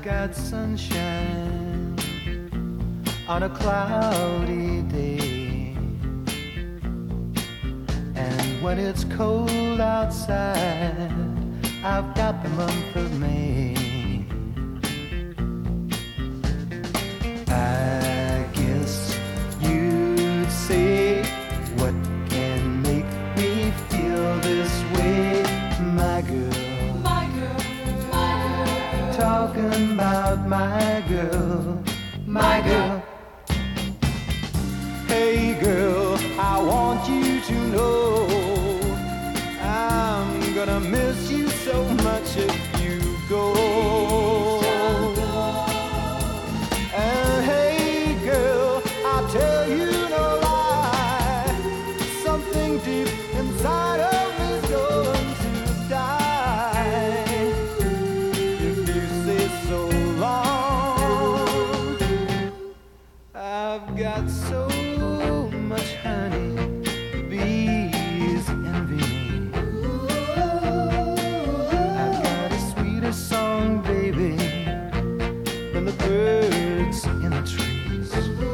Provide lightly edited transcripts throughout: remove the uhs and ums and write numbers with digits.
got sunshine on a cloudy day, and when it's cold outside, I've got the month of May. I guess you'd say, what can make me feel this way, my girl? My girl, my girl. Talking about my girl, my girl. Hey girl, I want you to know I'm gonna miss you so much if you go. And hey girl, I'll tell you no lie, something deep inside of me's going to die if you say so long. I've got so much honey, bees envy me. I've got a sweeter song, baby, than the birds in the trees.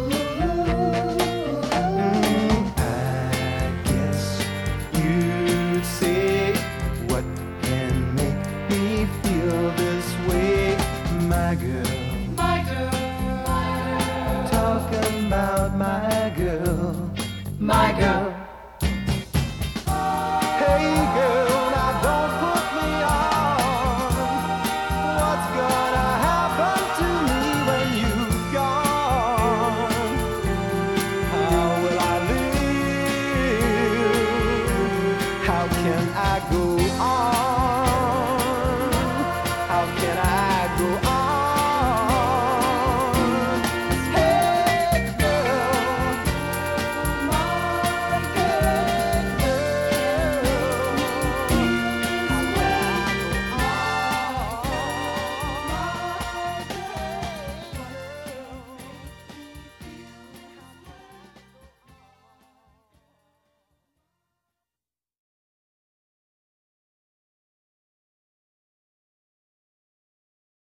I guess you'd say, what can make me feel this way, my girl? My girl, my girl. Talking about my girl, my girl.